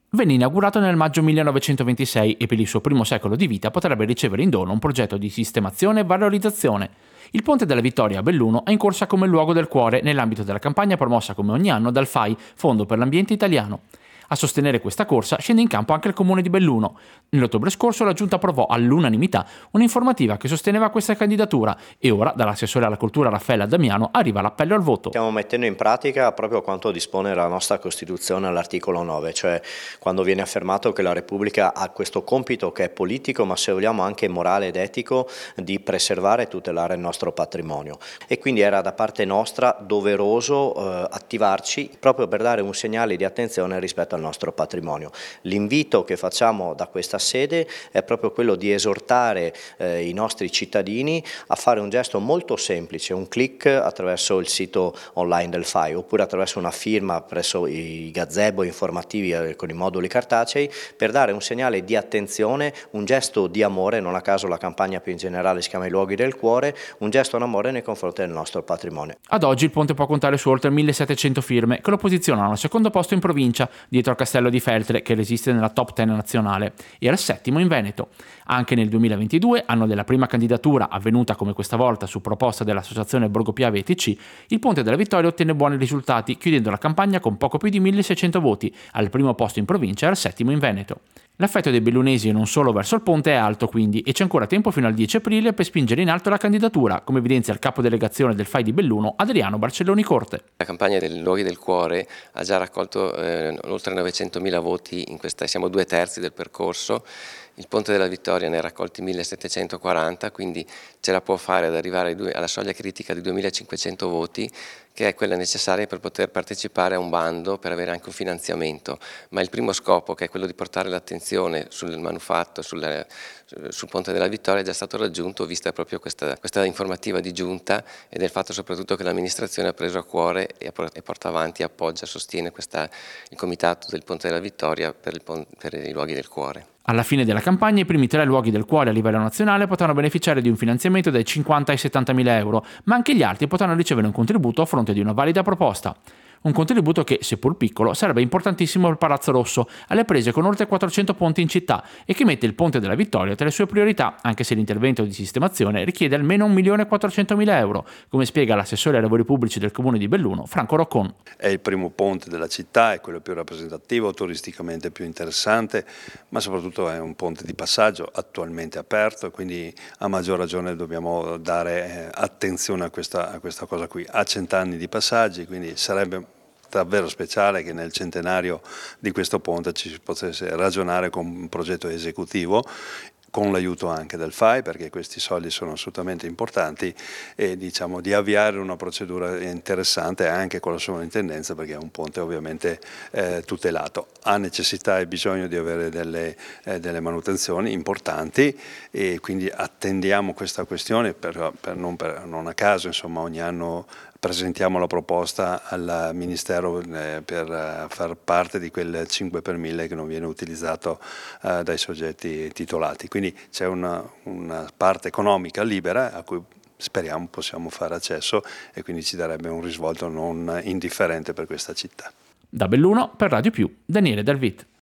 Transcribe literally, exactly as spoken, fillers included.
Venne inaugurato nel maggio millenovecentoventisei e per il suo primo secolo di vita potrebbe ricevere in dono un progetto di sistemazione e valorizzazione. Il Ponte della Vittoria a Belluno è in corsa come luogo del cuore nell'ambito della campagna promossa come ogni anno dal F A I, Fondo per l'Ambiente Italiano. A sostenere questa corsa scende in campo anche il comune di Belluno. Nell'ottobre scorso la giunta approvò all'unanimità un'informativa che sosteneva questa candidatura e ora dall'assessore alla cultura Raffaella Damiano arriva l'appello al voto. Stiamo mettendo in pratica proprio quanto dispone la nostra Costituzione all'articolo nove, cioè quando viene affermato che la Repubblica ha questo compito che è politico ma se vogliamo anche morale ed etico di preservare e tutelare il nostro patrimonio, e quindi era da parte nostra doveroso eh, attivarci proprio per dare un segnale di attenzione rispetto al nostro patrimonio. L'invito che facciamo da questa sede è proprio quello di esortare eh, i nostri cittadini a fare un gesto molto semplice, un click attraverso il sito online del F A I oppure attraverso una firma presso i gazebo informativi eh, con i moduli cartacei, per dare un segnale di attenzione, un gesto di amore. Non a caso la campagna più in generale si chiama I luoghi del cuore, un gesto d'amore nei confronti del nostro patrimonio. Ad oggi il ponte può contare su oltre millesettecento firme che lo posizionano al secondo posto in provincia, dietro al castello di Feltre che resiste nella top dieci nazionale, e al settimo in Veneto. Anche nel duemilaventidue, anno della prima candidatura avvenuta come questa volta su proposta dell'associazione Borgo Piave E T C, il Ponte della Vittoria ottenne buoni risultati chiudendo la campagna con poco più di milleseicento voti, al primo posto in provincia e al settimo in Veneto. L'affetto dei bellunesi e non solo verso il ponte è alto quindi e c'è ancora tempo fino al dieci aprile per spingere in alto la candidatura, come evidenzia il capo delegazione del F A I di Belluno, Adriano Barcelloni Corte. La campagna dei luoghi del cuore ha già raccolto eh, oltre novecentomila voti, in questa, siamo due terzi del percorso. Il Ponte della Vittoria ne ha raccolti millesettecentoquaranta, quindi ce la può fare ad arrivare alla soglia critica di duemilacinquecento voti, che è quella necessaria per poter partecipare a un bando, per avere anche un finanziamento. Ma il primo scopo, che è quello di portare l'attenzione sul manufatto, sul, sul Ponte della Vittoria, è già stato raggiunto, vista proprio questa, questa informativa di giunta e del fatto soprattutto che l'amministrazione ha preso a cuore e porta avanti, appoggia, sostiene questa, il comitato del Ponte della Vittoria per, il, per i luoghi del cuore. Alla fine della campagna i primi tre luoghi del cuore a livello nazionale potranno beneficiare di un finanziamento dai cinquanta ai settantamila euro, ma anche gli altri potranno ricevere un contributo a fronte di una valida proposta. Un contributo che, seppur piccolo, sarebbe importantissimo per Palazzo Rosso, alle prese con oltre quattrocento ponti in città e che mette il Ponte della Vittoria tra le sue priorità, anche se l'intervento di sistemazione richiede almeno un milione e quattrocentomila euro, come spiega l'assessore ai lavori pubblici del comune di Belluno, Franco Roccon. È il primo ponte della città, è quello più rappresentativo, turisticamente più interessante, ma soprattutto è un ponte di passaggio attualmente aperto e quindi a maggior ragione dobbiamo dare attenzione a questa, a questa cosa qui. Ha cent'anni di passaggi, quindi sarebbe davvero speciale che nel centenario di questo ponte ci si potesse ragionare con un progetto esecutivo, con l'aiuto anche del F A I, perché questi soldi sono assolutamente importanti, e diciamo di avviare una procedura interessante anche con la sovrintendenza, perché è un ponte ovviamente eh, tutelato. Ha necessità e bisogno di avere delle, eh, delle manutenzioni importanti e quindi attendiamo questa questione, per, per non, per, non a caso insomma ogni anno presentiamo la proposta al Ministero eh, per eh, far parte di quel cinque per mille che non viene utilizzato eh, dai soggetti titolati. Quindi c'è una, una parte economica libera a cui speriamo possiamo fare accesso e quindi ci darebbe un risvolto non indifferente per questa città. Da Belluno, per Radio Più, Daniele Dalvit.